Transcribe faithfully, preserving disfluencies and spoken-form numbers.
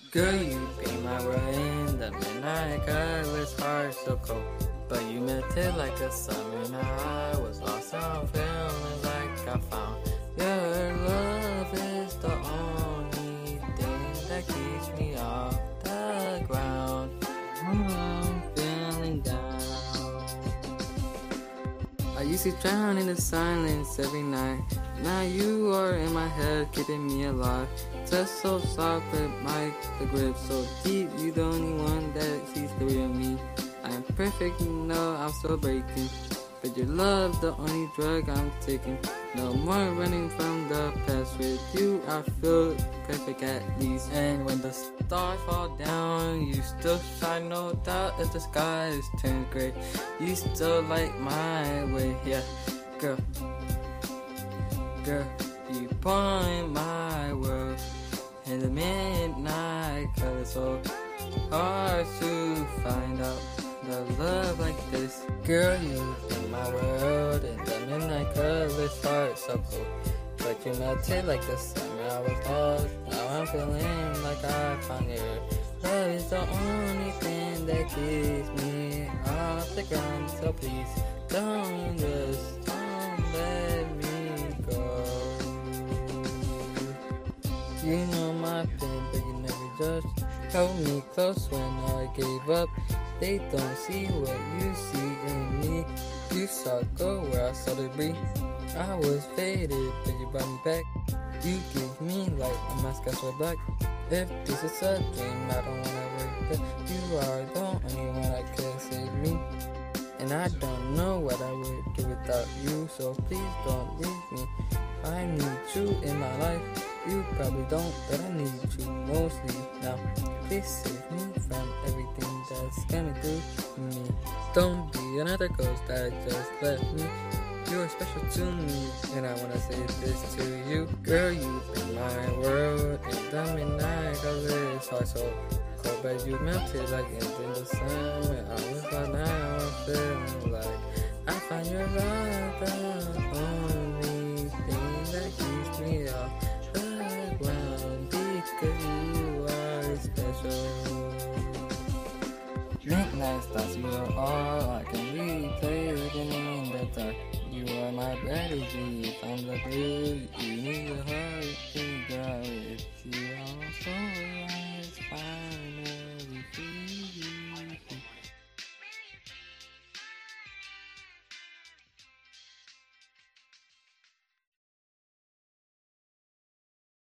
Girl, you be my world in the midnight. Girl, it's hard, so cold. But you melted like a summer night. I was lost, I'm feeling like I found your love is the only thing that keeps me off the ground. I'm feeling down. I used to drown in the silence every night. Now you are in my head, keeping me alive. Touch so soft, but my the grip so deep. You the only one that sees the real me. I am perfect, you know I'm still breaking. But your love, the only drug I'm taking. No more running from the past. With you, I feel perfect at least. And when the stars fall down, you still shine, no doubt. If the sky is turned gray, you still light my way. Yeah, girl, girl, you point my world in the midnight color. So hard to find out the love like this. Girl, you in my world in the midnight color's heart so cold. But you melted like the summer I was lost. Now I'm feeling like I found your love is the only thing that keeps me off the ground. So please don't just don't let me go. You know my pain, but you never judge. Held me close when I gave up. They don't see what you see in me. You saw go where I saw the breathe. I was faded, but you brought me back. You give me light when my skies were black. If this is a dream, I don't wanna wake up. You are the only one that could save me. And I don't know what I would do without you. So please don't leave me. I need you in my life. You probably don't, but I need you mostly now. Please save me from everything that's coming through me. Don't be another ghost that just left me. You are special to me, and I wanna say this to you. Girl, you in my world, in the midnight, cause it's hard so cold. But you melted like in the sun. When I was like now, I'm feeling like I find your love the only thing that keeps me off the ground. Because you are special. Midnight stars, you are all I can replay again in the dark. You are my strategy. If I'm the blue, you need a heart, girl.